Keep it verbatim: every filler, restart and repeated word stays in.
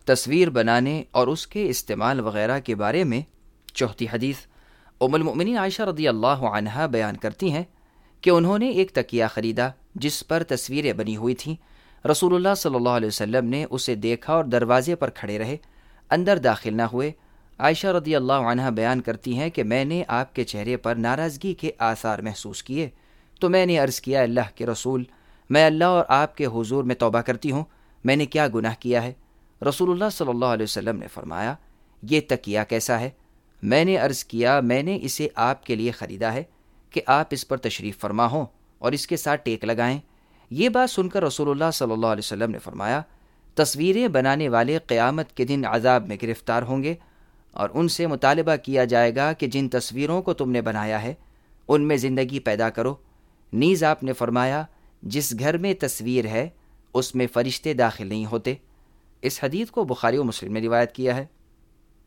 تصویر بنانے اور اس کے استعمال وغیرہ کے بارے میں چوتھی حدیث، ام المؤمنین عائشہ رضی اللہ عنہا بیان کرتی ہیں کہ انہوں نے ایک تکیہ خریدا جس پر تصویریں بنی ہوئی تھیں۔ رسول اللہ صلی اللہ علیہ وسلم نے اسے دیکھا اور دروازے پر کھڑے رہے، اندر داخل نہ ہوئے۔ عائشہ رضی اللہ عنہا بیان کرتی ہیں کہ میں نے آپ کے چہرے پر ناراضگی کے آثار محسوس کیے تو میں نے عرض کیا، اللہ کے رسول، میں اللہ اور آپ کے حضور میں توبہ کرتی ہوں، میں نے کیا گناہ کیا ہے؟ رسول اللہ صلی اللہ علیہ وسلم نے فرمایا، یہ تکیہ کیسا ہے؟ میں نے عرض کیا، میں نے اسے آپ کے لیے خریدا ہے کہ آپ اس پر تشریف فرما ہوں اور اس کے ساتھ ٹیک لگائیں۔ یہ بات سن کر رسول اللہ صلی اللہ علیہ وسلم نے فرمایا، تصویریں بنانے والے قیامت کے دن عذاب میں گرفتار ہوں گے اور ان سے مطالبہ کیا جائے گا کہ جن تصویروں کو تم نے بنایا ہے ان میں زندگی پیدا کرو۔ نیز آپ نے فرمایا، جس گھر میں تصویر ہے اس میں فرشتے داخل نہیں ہوتے۔ اس حدیث کو بخاری و مسلم نے روایت کیا ہے۔